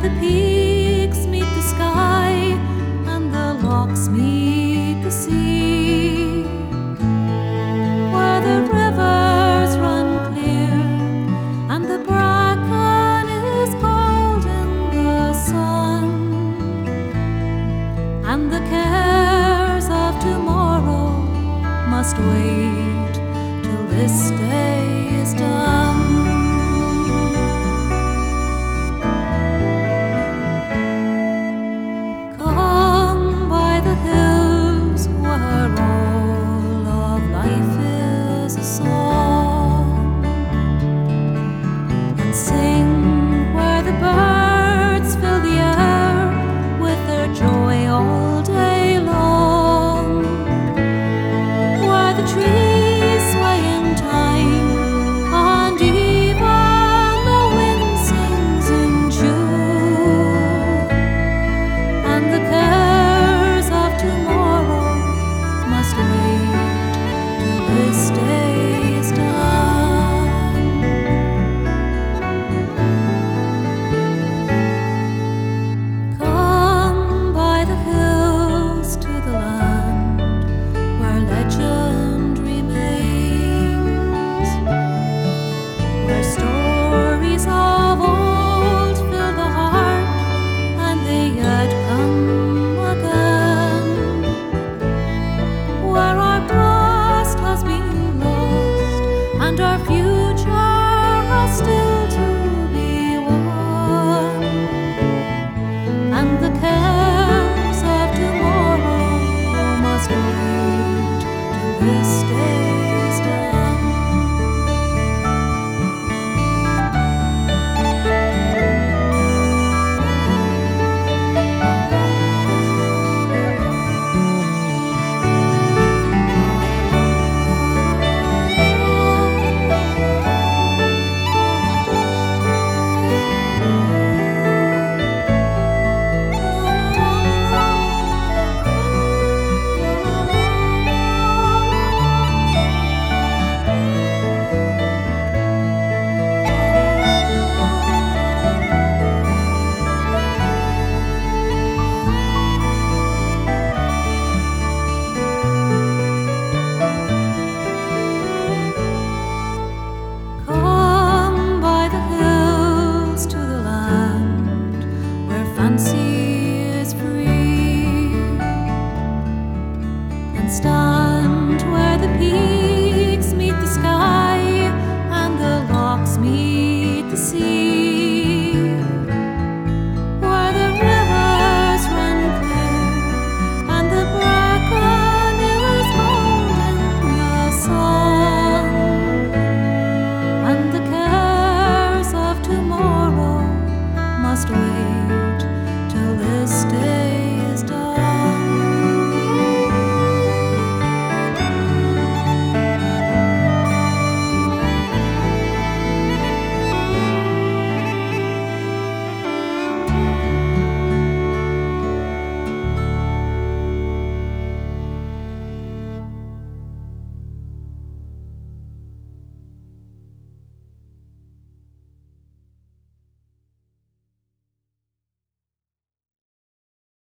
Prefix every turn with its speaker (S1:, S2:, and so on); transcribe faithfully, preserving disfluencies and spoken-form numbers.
S1: the peaks meet the sky and the lochs meet the sea, where the rivers run clear and the bracken is gold in the sun, and the cares of tomorrow must wait till this day is done. Come by the hills where all of life is a song, and sing